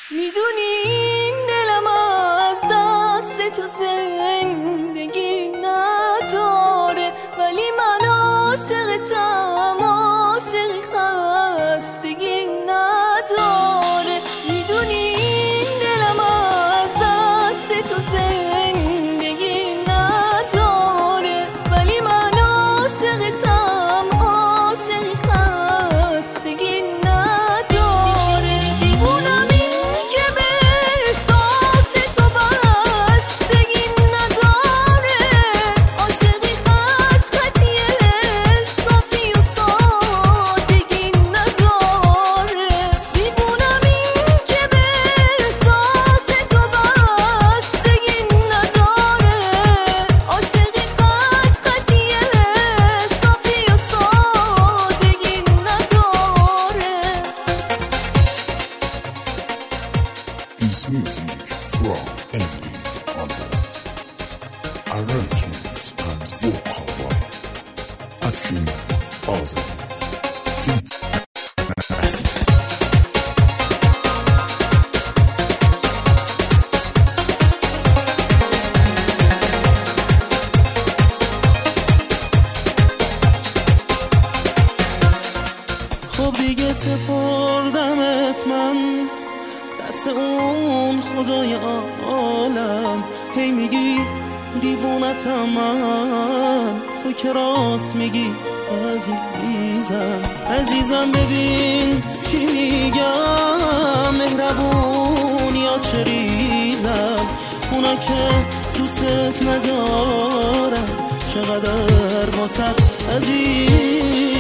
میدونی این دلم از دست تو زندگی نداره، ولی من عاشقتم، عاشقی خستگی نداره. میدونی این دلم از دست تو زندگی نداره، ولی من عاشقتم، عاشقی خستگی نداره. دیوونم این که به احساس تو بستگی نداره، عاشقی خط خطیه صافی و سادگی نداره. دیوونم این که به احساس تو بستگی نداره، عاشقی خط خطیه صافی و سادگی نداره. His music from Andy Oliver. Arrangements and vocal by Afshin Azam. Feat Massive. خب دیگه سپردمت من دست اون خدای عالم. هی میگی دیوونتم من، تو که راست میگی عزیزم. عزیزم ببین چی میگم، مهربون یا چه ریزم. اونا که دوست ندارم چقدر واسط عزیزم.